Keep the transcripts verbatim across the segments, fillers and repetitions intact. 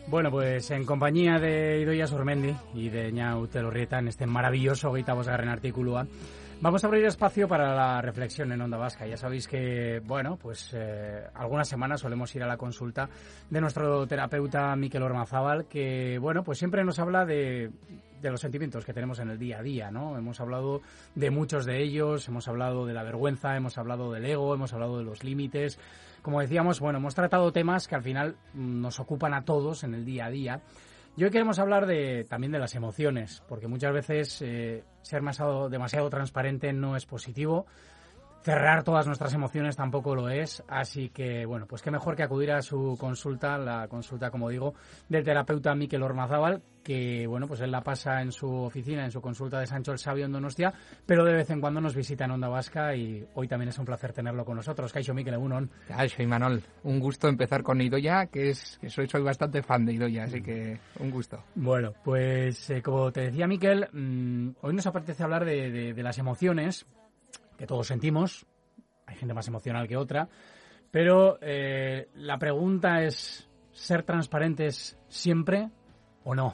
Bueno, pues en compañía de Idoia Sormendi y de Ñau Telorrieta, en este maravilloso hogeita bosgarren artikulua, vamos a abrir espacio para la reflexión en Onda Vasca. Ya sabéis que, bueno, pues eh, algunas semanas solemos ir a la consulta de nuestro terapeuta Mikel Ormazábal, que, bueno, pues siempre nos habla de, de los sentimientos que tenemos en el día a día, ¿no? Hemos hablado de muchos de ellos, hemos hablado de la vergüenza, hemos hablado del ego, hemos hablado de los límites. Como decíamos, bueno, hemos tratado temas que al final nos ocupan a todos en el día a día. Y hoy queremos hablar de, también de las emociones, porque muchas veces eh, ser demasiado, demasiado transparente no es positivo. Cerrar todas nuestras emociones tampoco lo es, así que, bueno, pues qué mejor que acudir a su consulta, la consulta, como digo, del terapeuta Mikel Ormazábal, que, bueno, pues él la pasa en su oficina, en su consulta de Sancho el Sabio en Donostia, pero de vez en cuando nos visita en Onda Vasca y hoy también es un placer tenerlo con nosotros. Kaixo, Mikel, egunon. Kaixo, Imanol, un gusto empezar con Idoia, que es que soy, soy bastante fan de Idoia, así que un gusto. Bueno, pues eh, como te decía Mikel, mmm, hoy nos apetece hablar de, de, de las emociones que todos sentimos. Hay gente más emocional que otra, pero eh, la pregunta es, ¿ser transparentes siempre o no?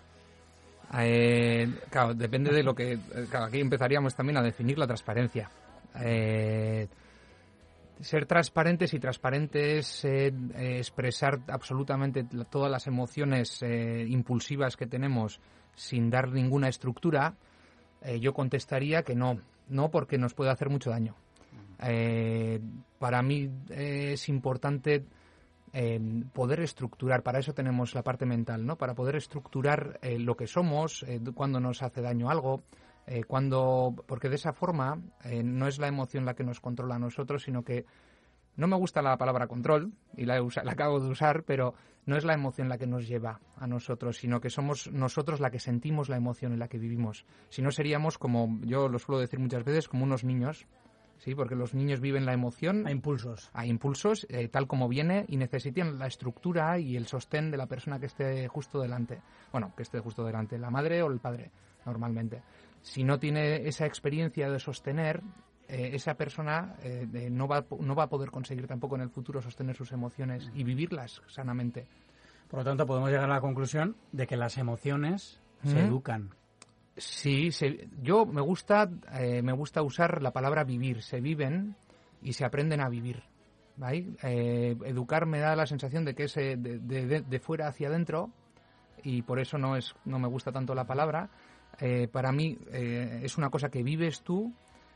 Eh, claro, depende de lo que... Claro, aquí empezaríamos también a definir la transparencia. Eh, ser transparentes y transparentes eh, eh, expresar absolutamente todas las emociones eh, impulsivas que tenemos sin dar ninguna estructura, eh, yo contestaría que no. No, porque nos puede hacer mucho daño. Eh, para mí eh, es importante eh, poder estructurar, para eso tenemos la parte mental, ¿no? Para poder estructurar eh, lo que somos, eh, cuando nos hace daño algo, eh, cuando, porque de esa forma eh, no es la emoción la que nos controla a nosotros, sino que, no me gusta la palabra control, y la, he usa, la acabo de usar, pero no es la emoción la que nos lleva a nosotros, sino que somos nosotros la que sentimos la emoción en la que vivimos. Si no, seríamos, como yo lo suelo decir muchas veces, como unos niños, ¿sí? Porque los niños viven la emoción a impulsos, a impulsos eh, tal como viene, y necesitan la estructura y el sostén de la persona que esté justo delante. Bueno, que esté justo delante, la madre o el padre, normalmente. Si no tiene esa experiencia de sostener, Eh, esa persona eh, eh, no, va, no va a poder conseguir tampoco en el futuro sostener sus emociones y vivirlas sanamente. Por lo tanto, podemos llegar a la conclusión de que las emociones ¿Mm? se educan. Sí, se, yo me gusta, eh, me gusta usar la palabra vivir. Se viven y se aprenden a vivir, ¿vale? Eh, educar me da la sensación de que es eh, de, de, de fuera hacia adentro, y por eso no, es, no me gusta tanto la palabra. Eh, para mí eh, es una cosa que vives tú.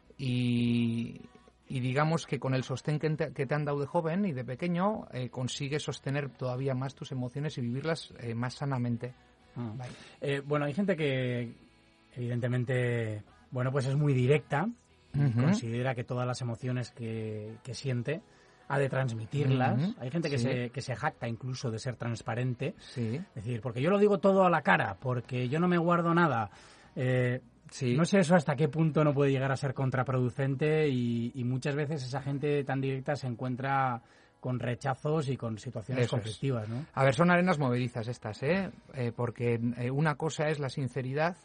Y, y digamos que con el sostén que te, que te han dado de joven y de pequeño eh, consigues sostener todavía más tus emociones y vivirlas eh, más sanamente. Ah. Vale. Eh, bueno, hay gente que evidentemente, bueno, pues es muy directa, uh-huh. considera que todas las emociones que, que siente ha de transmitirlas. Uh-huh. Hay gente que, sí. se, que se jacta incluso de ser transparente. Sí. Es decir, porque yo lo digo todo a la cara, porque yo no me guardo nada. Eh, Sí. No sé eso hasta qué punto no puede llegar a ser contraproducente, y, y muchas veces esa gente tan directa se encuentra con rechazos y con situaciones eso conflictivas, ¿no? A ver, son arenas movedizas estas, ¿eh? eh porque eh, una cosa es la sinceridad,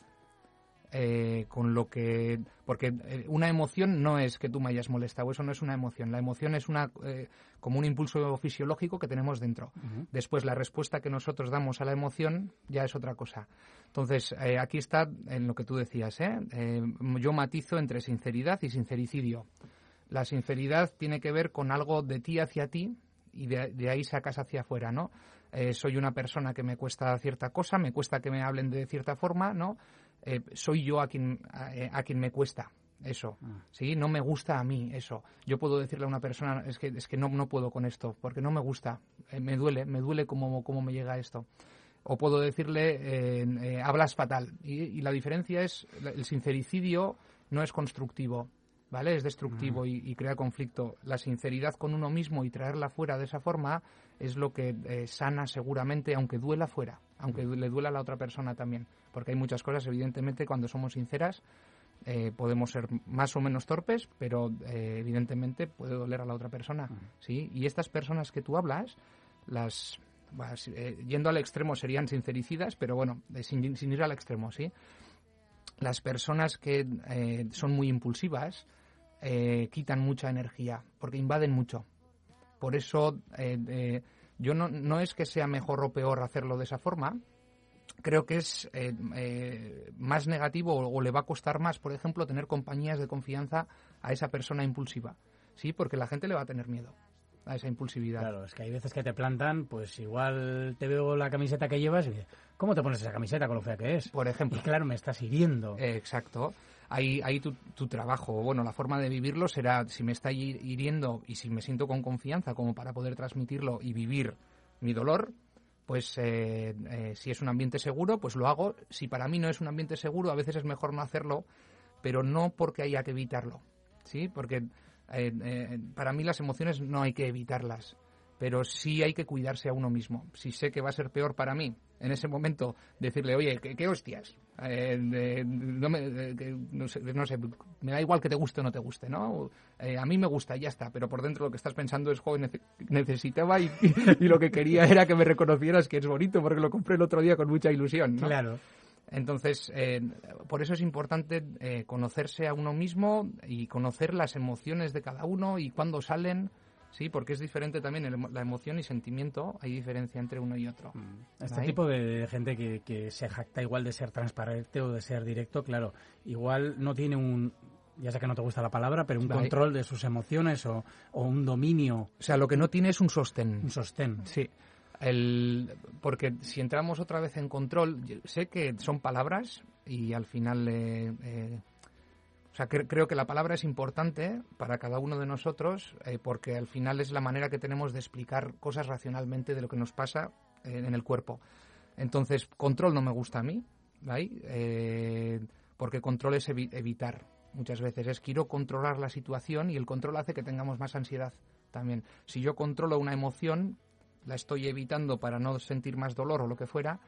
eh, con lo que... Porque eh, una emoción no es que tú me hayas molestado, eso no es una emoción. La emoción es una eh, como un impulso fisiológico que tenemos dentro. Uh-huh. Después, la respuesta que nosotros damos a la emoción ya es otra cosa. Entonces, eh, aquí está en lo que tú decías, ¿eh? Eh, yo matizo entre sinceridad y sincericidio. La sinceridad tiene que ver con algo de ti hacia ti, y de, de ahí sacas hacia afuera, ¿no? Eh, soy una persona que me cuesta cierta cosa, me cuesta que me hablen de cierta forma, ¿no? Eh, soy yo a quien, a, a quien me cuesta eso, ¿sí? No me gusta a mí eso. Yo puedo decirle a una persona, es que, es que no, no puedo con esto, porque no me gusta, eh, me duele, me duele cómo, cómo me llega esto. O puedo decirle, eh, eh, hablas fatal. Y, y la diferencia es, el sincericidio no es constructivo, ¿vale? Es destructivo y, y crea conflicto. La sinceridad con uno mismo y traerla fuera de esa forma es lo que eh, sana seguramente, aunque duela fuera, aunque le duela a la otra persona también. Porque hay muchas cosas, evidentemente, cuando somos sinceras, eh, podemos ser más o menos torpes, pero eh, evidentemente puede doler a la otra persona, ¿sí? Y estas personas que tú hablas, las... Bueno, eh, yendo al extremo serían sincericidas, pero bueno, eh, sin, sin ir al extremo, ¿sí? Las personas que eh, son muy impulsivas eh, quitan mucha energía, porque invaden mucho. Por eso, eh, eh, Yo no, no es que sea mejor o peor hacerlo de esa forma. Creo que es eh, eh, más negativo o, o le va a costar más, por ejemplo, tener compañías de confianza a esa persona impulsiva, ¿sí? Porque la gente le va a tener miedo a esa impulsividad. Claro, es que hay veces que te plantan, pues igual te veo la camiseta que llevas y dices, ¿cómo te pones esa camiseta con lo fea que es? Por ejemplo. Y claro, me estás hiriendo. Eh, exacto. Ahí, ahí tu, tu trabajo, bueno, la forma de vivirlo será, si me está hiriendo y si me siento con confianza como para poder transmitirlo y vivir mi dolor, pues eh, eh, si es un ambiente seguro, pues lo hago. Si para mí no es un ambiente seguro, a veces es mejor no hacerlo, pero no porque haya que evitarlo, ¿sí? Porque eh, eh, para mí las emociones no hay que evitarlas, pero sí hay que cuidarse a uno mismo. Si sé que va a ser peor para mí, en ese momento decirle, oye, ¿qué, qué hostias? Eh, eh, no, me, eh, que, no, sé, no sé, me da igual que te guste o no te guste, ¿no? Eh, a mí me gusta y ya está, pero por dentro lo que estás pensando es, joder, nece- necesitaba y, y, y lo que quería era que me reconocieras que es bonito porque lo compré el otro día con mucha ilusión, ¿no? Claro. Entonces, eh, por eso es importante eh, conocerse a uno mismo y conocer las emociones de cada uno y cuándo salen, sí, porque es diferente también el, la emoción y sentimiento, hay diferencia entre uno y otro. Este ¿Ahí? tipo de gente que, que se jacta igual de ser transparente o de ser directo, claro, igual no tiene un, ya sé que no te gusta la palabra, pero un Ahí. control de sus emociones o, o un dominio. O sea, lo que no tiene es un sostén. Un sostén. Sí. El, porque si entramos otra vez en control, sé que son palabras y al final, eh, eh, o sea, cre- creo que la palabra es importante para cada uno de nosotros eh, porque al final es la manera que tenemos de explicar cosas racionalmente de lo que nos pasa eh, en el cuerpo. Entonces, control no me gusta a mí, ¿vale? Eh, porque control es evi- evitar. Muchas veces es quiero controlar la situación y el control hace que tengamos más ansiedad también. Si yo controlo una emoción, la estoy evitando para no sentir más dolor o lo que fuera,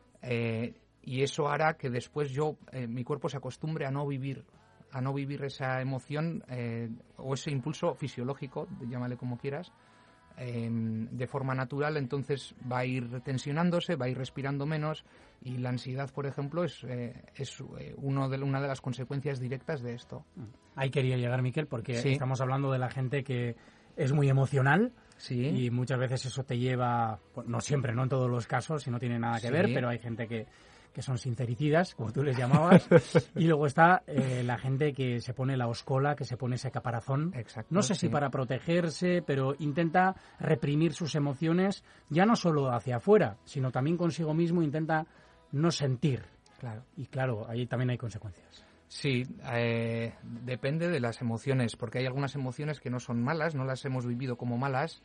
eh, y eso hará que después yo, eh, mi cuerpo se acostumbre a no vivir, a no vivir esa emoción eh, o ese impulso fisiológico, llámale como quieras, eh, de forma natural. Entonces va a ir tensionándose, va a ir respirando menos y la ansiedad, por ejemplo, es, eh, es eh, uno de, una de las consecuencias directas de esto. Ahí quería llegar, Miquel, porque Sí. estamos hablando de la gente que es muy emocional. Sí. Y muchas veces eso te lleva, pues, no siempre, no en todos los casos, y no tiene nada que Sí. ver, pero hay gente que, que son sincericidas, como tú les llamabas, y luego está eh, la gente que se pone la oscola, que se pone ese caparazón, Exacto, no sé sí. si para protegerse, pero intenta reprimir sus emociones, ya no solo hacia afuera, sino también consigo mismo, intenta no sentir. Claro. Y claro, ahí también hay consecuencias. Sí, eh, depende de las emociones, porque hay algunas emociones que no son malas, no las hemos vivido como malas,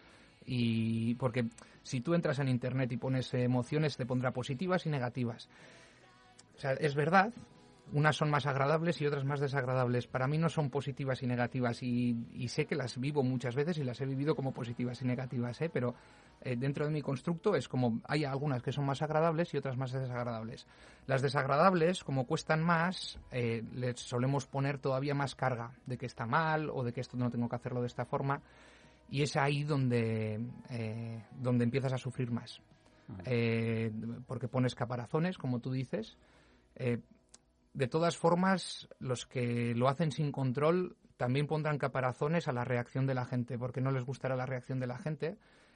y porque si tú entras en internet y pones eh, emociones te pondrá positivas y negativas. O sea, es verdad, unas son más agradables y otras más desagradables. Para mí no son positivas y negativas y, y sé que las vivo muchas veces y las he vivido como positivas y negativas, ¿eh? Pero eh, dentro de mi constructo es como hay algunas que son más agradables y otras más desagradables. Las desagradables, como cuestan más, eh, les solemos poner todavía más carga de que está mal o de que esto no tengo que hacerlo de esta forma y es ahí donde, eh, donde empiezas a sufrir más. Eh, porque pones caparazones, como tú dices. Eh, de todas formas, los que lo hacen sin control también pondrán caparazones a la reacción de la gente, porque no les gustará la reacción de la gente.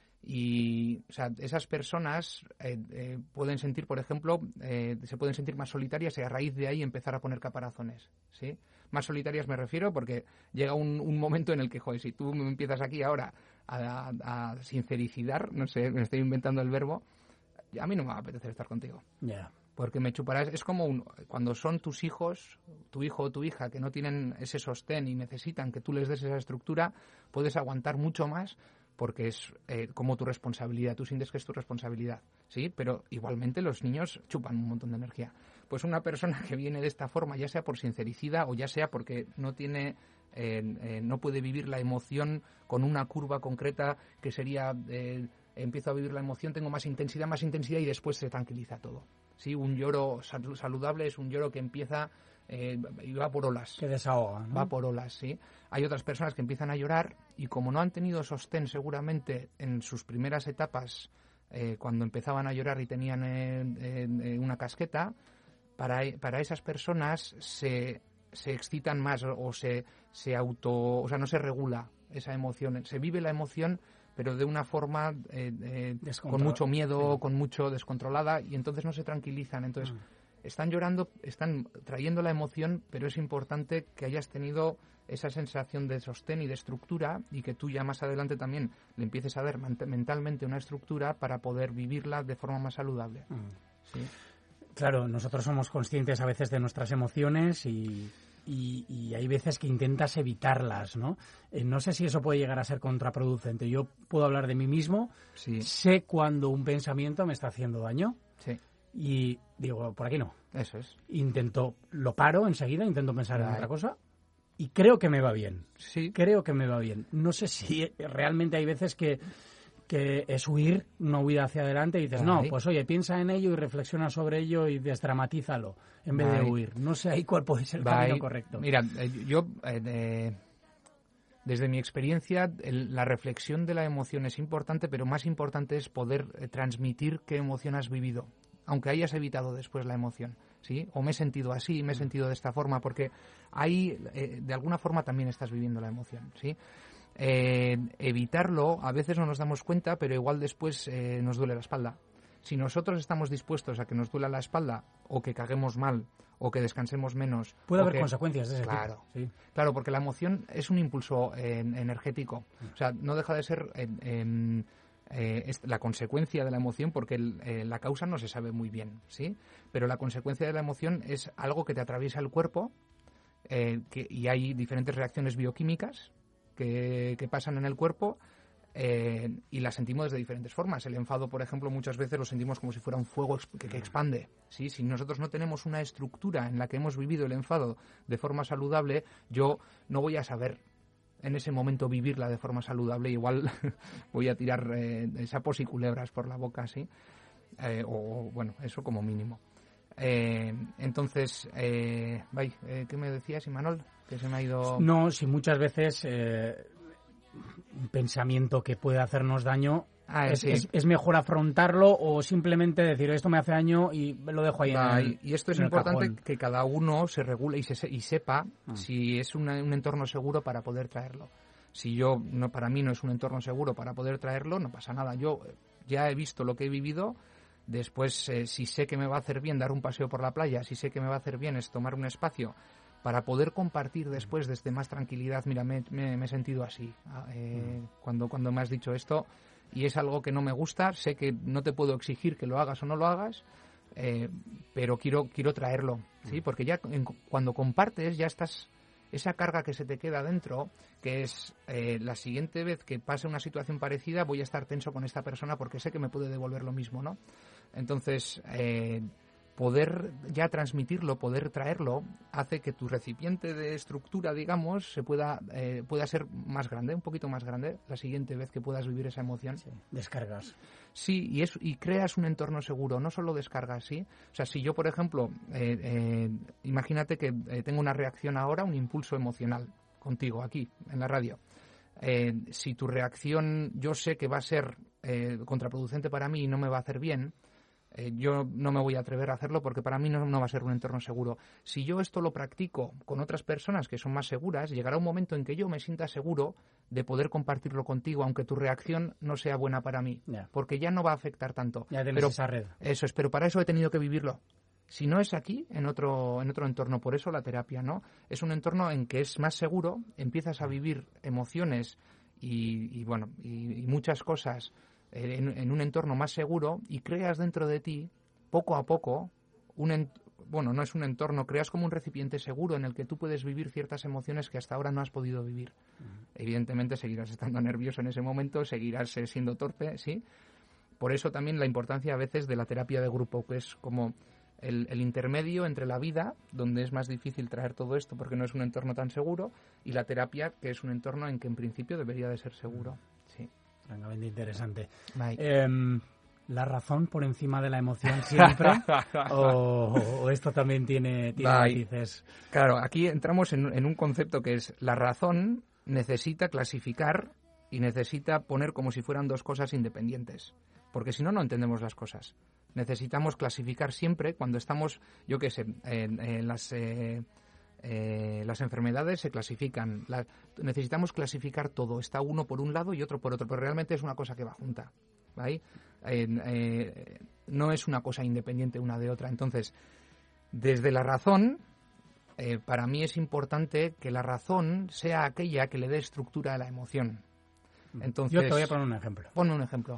Y, o sea, esas personas eh, eh, pueden sentir, por ejemplo, eh, se pueden sentir más solitarias y a raíz de ahí empezar a poner caparazones, ¿sí? Más solitarias me refiero porque llega un, un momento en el que, joder, si tú me empiezas aquí ahora a, a, a sincericidar, no sé, me estoy inventando el verbo, a mí no me va a apetecer estar contigo. Ya. Yeah. Porque me chuparás, es como un, cuando son tus hijos, tu hijo o tu hija, que no tienen ese sostén y necesitan que tú les des esa estructura, puedes aguantar mucho más porque es eh, como tu responsabilidad, tú sientes que es tu responsabilidad, ¿sí? Pero igualmente los niños chupan un montón de energía. Pues una persona que viene de esta forma, ya sea por sincericida o ya sea porque no tiene, eh, eh, no puede vivir la emoción con una curva concreta que sería, eh, empiezo a vivir la emoción, tengo más intensidad, más intensidad y después se tranquiliza todo. Sí, un lloro saludable es un lloro que empieza eh, y va por olas. Que desahoga, ¿no? Va por olas, sí. Hay otras personas que empiezan a llorar y como no han tenido sostén seguramente en sus primeras etapas, eh, cuando empezaban a llorar y tenían eh, eh, una casqueta, para, para esas personas se, se excitan más o se, se auto... O sea, no se regula esa emoción. Se vive la emoción, pero de una forma eh, eh, con mucho miedo, sí. con mucho descontrolada, y entonces no se tranquilizan. Entonces, mm. están llorando, están trayendo la emoción, pero es importante que hayas tenido esa sensación de sostén y de estructura, y que tú ya más adelante también le empieces a dar mentalmente una estructura para poder vivirla de forma más saludable. Mm. ¿Sí? Claro, nosotros somos conscientes a veces de nuestras emociones y... Y, y hay veces que intentas evitarlas, ¿no? Eh, no sé si eso puede llegar a ser contraproducente. Yo puedo hablar de mí mismo, sí. sé cuando un pensamiento me está haciendo daño sí. y digo, por aquí no. Eso es. Intento, lo paro enseguida, intento pensar Ay. en otra cosa y creo que me va bien. Sí. Creo que me va bien. No sé si realmente hay veces que... que es huir, una huida hacia adelante, y dices, Ay. no, pues oye, piensa en ello y reflexiona sobre ello y desdramatízalo, en vez Ay. de huir. No sé ahí cuál puede ser el Ay. camino correcto. Mira, eh, yo, eh, de, desde mi experiencia, el, la reflexión de la emoción es importante, pero más importante es poder eh, transmitir qué emoción has vivido, aunque hayas evitado después la emoción, ¿sí? O me he sentido así, me he sentido de esta forma, porque ahí, eh, de alguna forma, también estás viviendo la emoción, ¿sí? Eh, evitarlo, a veces no nos damos cuenta, pero igual después eh, nos duele la espalda. Si nosotros estamos dispuestos a que nos duela la espalda, o que caguemos mal, o que descansemos menos... Puede haber que... consecuencias de ese claro, tipo. Sí. Claro, porque la emoción es un impulso eh, energético. O sea, no deja de ser eh, eh, eh, la consecuencia de la emoción, porque el, eh, la causa no se sabe muy bien, ¿sí? Pero la consecuencia de la emoción es algo que te atraviesa el cuerpo, eh, que, y hay diferentes reacciones bioquímicas Que, que pasan en el cuerpo eh, y las sentimos de diferentes formas. El enfado, por ejemplo, muchas veces lo sentimos como si fuera un fuego que, que expande, ¿sí? Si nosotros no tenemos una estructura en la que hemos vivido el enfado de forma saludable, yo no voy a saber en ese momento vivirla de forma saludable. Igual voy a tirar eh, sapos y culebras por la boca, ¿sí? Eh, o, bueno, eso como mínimo. Eh, entonces, eh, bye, eh, ¿qué me decías, Imanol? Que se me ha ido... No, si muchas veces eh, un pensamiento que puede hacernos daño, ah, es, sí. es, es mejor afrontarlo o simplemente decir esto me hace daño y lo dejo ahí Va, en el, Y esto es importante que cada uno se regule y, se, y sepa ah. si es una, un entorno seguro para poder traerlo. Si yo, no, para mí no es un entorno seguro para poder traerlo, no pasa nada. Yo ya he visto lo que he vivido. Después, eh, si sé que me va a hacer bien dar un paseo por la playa, si sé que me va a hacer bien es tomar un espacio para poder compartir después desde más tranquilidad. Mira, me, me, me he sentido así eh, mm. cuando, cuando me has dicho esto, y es algo que no me gusta. Sé que no te puedo exigir que lo hagas o no lo hagas, eh, pero quiero, quiero traerlo, ¿sí? Porque ya en, cuando compartes ya estás... Esa carga que se te queda dentro, que es eh, la siguiente vez que pase una situación parecida voy a estar tenso con esta persona porque sé que me puede devolver lo mismo, ¿no? Entonces, eh, poder ya transmitirlo, poder traerlo, hace que tu recipiente de estructura, digamos, se pueda eh, pueda ser más grande, un poquito más grande, la siguiente vez que puedas vivir esa emoción. Sí, descargas. Sí, y, es, y creas un entorno seguro, no solo descargas, ¿sí? O sea, si yo, por ejemplo, eh, eh, imagínate que eh, tengo una reacción ahora, un impulso emocional contigo, aquí, en la radio. Eh, si tu reacción yo sé que va a ser eh, contraproducente para mí y no me va a hacer bien, Eh, yo no me voy a atrever a hacerlo porque para mí no, no va a ser un entorno seguro. Si yo esto lo practico con otras personas que son más seguras, llegará un momento en que yo me sienta seguro de poder compartirlo contigo, aunque tu reacción no sea buena para mí, yeah. porque ya no va a afectar tanto. Ya tienes pero, esa red. Eso es, pero para eso he tenido que vivirlo. Si no es aquí, en otro, en otro entorno. Por eso la terapia, ¿no? Es un entorno en que es más seguro, empiezas a vivir emociones y, y bueno, y, y muchas cosas En, en un entorno más seguro, y creas dentro de ti, poco a poco, un ent- bueno, no es un entorno, creas como un recipiente seguro en el que tú puedes vivir ciertas emociones que hasta ahora no has podido vivir. Uh-huh. Evidentemente seguirás estando nervioso en ese momento, seguirás eh, siendo torpe, ¿sí? Por eso también la importancia a veces de la terapia de grupo, que es como el, el intermedio entre la vida, donde es más difícil traer todo esto porque no es un entorno tan seguro, y la terapia, que es un entorno en que en principio debería de ser seguro, sí. Francamente interesante. Eh, ¿La razón por encima de la emoción siempre? o, ¿O esto también tiene, tiene matices? Claro, aquí entramos en, en un concepto que es la razón necesita clasificar y necesita poner como si fueran dos cosas independientes. Porque si no, no entendemos las cosas. Necesitamos clasificar siempre cuando estamos, yo qué sé, en, en las... Eh, Eh, las enfermedades se clasifican. La, necesitamos clasificar todo. Está uno por un lado y otro por otro, pero realmente es una cosa que va junta. ¿Vale? Eh, eh, no es una cosa independiente una de otra. Entonces, desde la razón, eh, para mí es importante que la razón sea aquella que le dé estructura a la emoción. Entonces, yo te voy a poner un ejemplo. Ponme un ejemplo.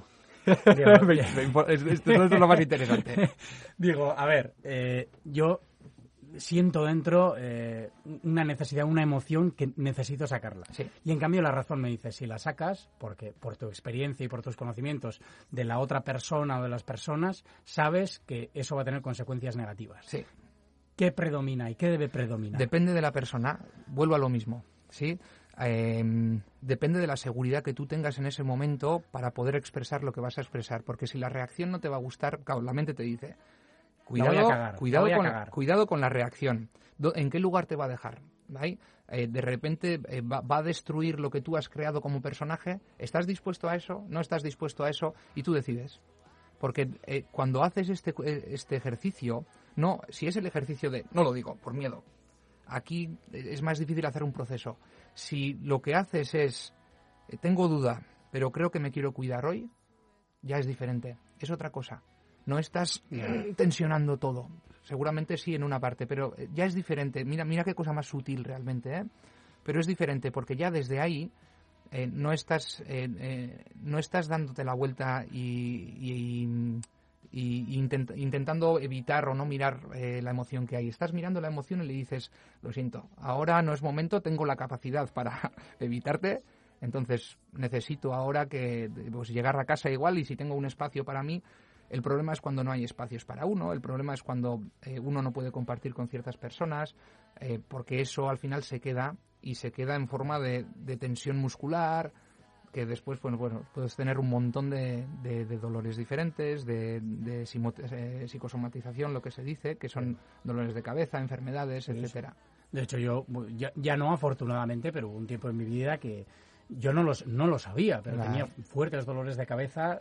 Digo, esto, esto es lo más interesante. Digo, a ver, eh, yo siento dentro eh, una necesidad, una emoción que necesito sacarla. Sí. Y en cambio la razón me dice, si la sacas, porque por tu experiencia y por tus conocimientos de la otra persona o de las personas, sabes que eso va a tener consecuencias negativas. Sí. ¿Qué predomina y qué debe predominar? Depende de la persona. Vuelvo a lo mismo, ¿sí? Eh, depende de la seguridad que tú tengas en ese momento para poder expresar lo que vas a expresar. Porque si la reacción no te va a gustar, claro, la mente te dice... Cuidado, cagar, cuidado, con, cagar. cuidado con la reacción. ¿En qué lugar te va a dejar? ¿Vale? Eh, de repente eh, va, va a destruir lo que tú has creado como personaje. ¿Estás dispuesto a eso? ¿No estás dispuesto a eso? Y tú decides. Porque eh, cuando haces este, este ejercicio, no, si es el ejercicio de... No lo digo, por miedo. Aquí es más difícil hacer un proceso. Si lo que haces es... Eh, tengo duda, pero creo que me quiero cuidar hoy, ya es diferente. Es otra cosa. No estás eh, tensionando todo. Seguramente sí en una parte, pero ya es diferente. Mira, mira qué cosa más sutil realmente, ¿eh? Pero es diferente porque ya desde ahí eh, no estás eh, eh, no estás dándote la vuelta y, y, y, y intent, intentando evitar o no mirar eh, la emoción que hay. Estás mirando la emoción y le dices, lo siento, ahora no es momento, tengo la capacidad para evitarte. Entonces necesito ahora que pues, llegar a casa igual y si tengo un espacio para mí. El problema es cuando no hay espacios para uno, el problema es cuando eh, uno no puede compartir con ciertas personas, eh, porque eso al final se queda y se queda en forma de, de tensión muscular, que después bueno, bueno, puedes tener un montón de, de, de dolores diferentes, de, de simo, eh, psicosomatización, lo que se dice, que son dolores de cabeza, enfermedades, sí, etcétera. De hecho, yo ya, ya no afortunadamente, pero hubo un tiempo en mi vida que yo no, los, no lo sabía, pero claro. Tenía fuertes dolores de cabeza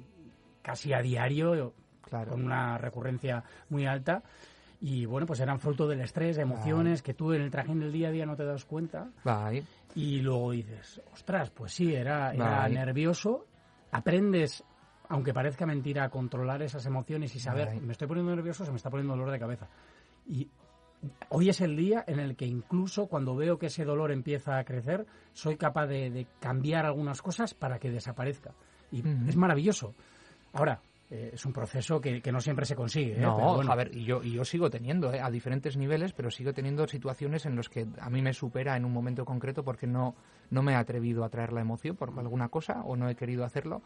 casi a diario, claro. Con una recurrencia muy alta. Y bueno, pues eran fruto del estrés, de emociones, Bye. Que tú en el trajín del día a día no te das cuenta. Bye. Y luego dices, ostras, pues sí, era, era nervioso. Aprendes, aunque parezca mentira, a controlar esas emociones y saber, Bye. Me estoy poniendo nervioso, se me está poniendo dolor de cabeza. Y hoy es el día en el que incluso cuando veo que ese dolor empieza a crecer, soy capaz de, de cambiar algunas cosas para que desaparezca. Y uh-huh. Es maravilloso. Ahora, eh, es un proceso que, que no siempre se consigue. ¿eh? No, pero bueno. A ver, y yo, y yo sigo teniendo, ¿eh? A diferentes niveles, pero sigo teniendo situaciones en las que a mí me supera en un momento concreto porque no, no me he atrevido a traer la emoción por alguna cosa o no he querido hacerlo.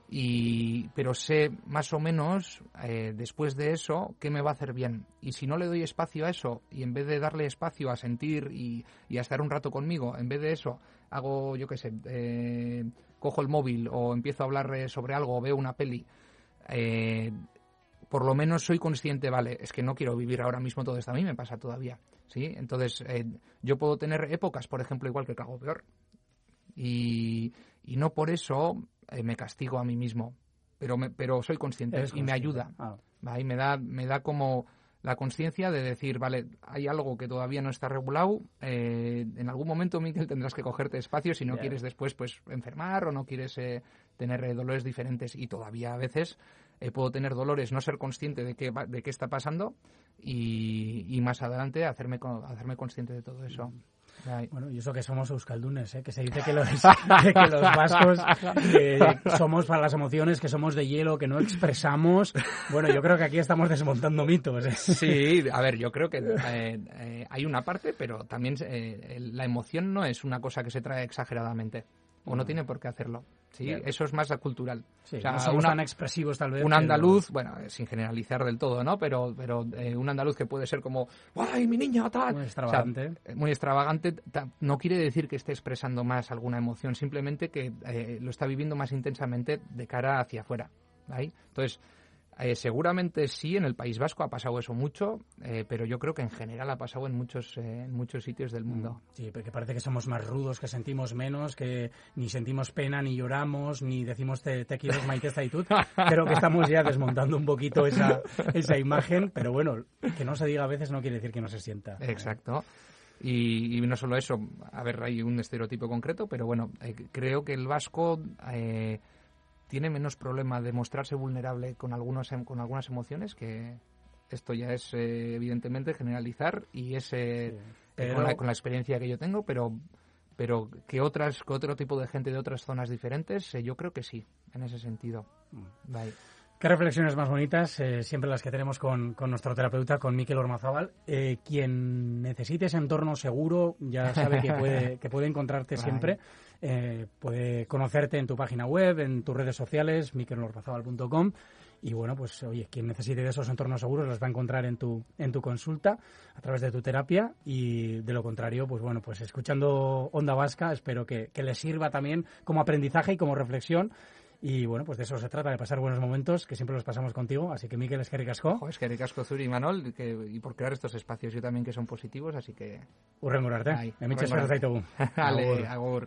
Y, pero sé más o menos, eh, después de eso, qué me va a hacer bien. Y si no le doy espacio a eso, y en vez de darle espacio a sentir y, y a estar un rato conmigo, en vez de eso, hago, yo qué sé, eh, cojo el móvil o empiezo a hablar sobre algo o veo una peli, eh, por lo menos soy consciente, vale, es que no quiero vivir ahora mismo todo esto. A mí me pasa todavía, ¿sí? Entonces, eh, yo puedo tener épocas, por ejemplo, igual que cago peor. Y, y no por eso... Eh, me castigo a mí mismo, pero me, pero soy consciente y consciente. Me ayuda. Ah. ¿Vale? Me da me da como la conciencia de decir, vale, hay algo que todavía no está regulado, eh, en algún momento, Miquel, tendrás que cogerte espacio si no yeah. quieres después pues enfermar o no quieres eh, tener eh, dolores diferentes y todavía a veces eh, puedo tener dolores, no ser consciente de qué, de qué está pasando y, y más adelante hacerme, hacerme consciente de todo eso. Mm. Right. Bueno, y eso que somos euskaldunes, ¿eh? Que se dice que los, que los vascos eh, somos para las emociones, que somos de hielo, que no expresamos. Bueno, yo creo que aquí estamos desmontando mitos, ¿eh? Sí, a ver, yo creo que eh, eh, hay una parte, pero también eh, la emoción no es una cosa que se trae exageradamente. O no tiene por qué hacerlo. Sí, yeah. Eso es más cultural. Sí, o sea, no somos una, tan expresivos tal vez. Un andaluz, pero... bueno, sin generalizar del todo, ¿no? Pero pero eh, un andaluz que puede ser como, ¡ay, mi niña, tal! Muy extravagante. O sea, muy extravagante. No quiere decir que esté expresando más alguna emoción, simplemente que eh, lo está viviendo más intensamente de cara hacia afuera. ¿Vale? Entonces, Eh, seguramente sí, en el País Vasco ha pasado eso mucho, eh, pero yo creo que en general ha pasado en muchos eh, en muchos sitios del mundo. Sí, porque parece que somos más rudos, que sentimos menos, que ni sentimos pena, ni lloramos, ni decimos te, te quiero, maite zaitud. Creo que estamos ya desmontando un poquito esa, esa imagen, pero bueno, que no se diga a veces no quiere decir que no se sienta. Exacto. Y, y no solo eso, a ver, hay un estereotipo concreto, pero bueno, eh, creo que el vasco... Eh, tiene menos problema de mostrarse vulnerable con algunos con algunas emociones, que esto ya es eh, evidentemente generalizar y es eh, sí, pero... con, la, con la experiencia que yo tengo, pero pero que otras que otro tipo de gente de otras zonas diferentes, eh, yo creo que sí, en ese sentido. Mm. Bye. Qué reflexiones más bonitas, eh, siempre las que tenemos con, con nuestro terapeuta, con Mikel Ormazábal. Eh, quien necesite ese entorno seguro ya sabe que puede, que puede encontrarte Bye. siempre. Eh, puede conocerte en tu página web, en tus redes sociales, mikel ormazábal punto com. Y bueno, pues oye, quien necesite de esos entornos seguros los va a encontrar en tu en tu consulta, a través de tu terapia, y de lo contrario, pues bueno, pues escuchando Onda Vasca, espero que, que les sirva también como aprendizaje y como reflexión. Y bueno, pues de eso se trata, de pasar buenos momentos, que siempre los pasamos contigo. Así que, Mikel, eskerrik asko. Jo, eskerrik asko zuri, Imanol, que, y por crear estos espacios yo también que son positivos, así que... Urrengor arte. Hementxe espero zaitugu. Ale, agur.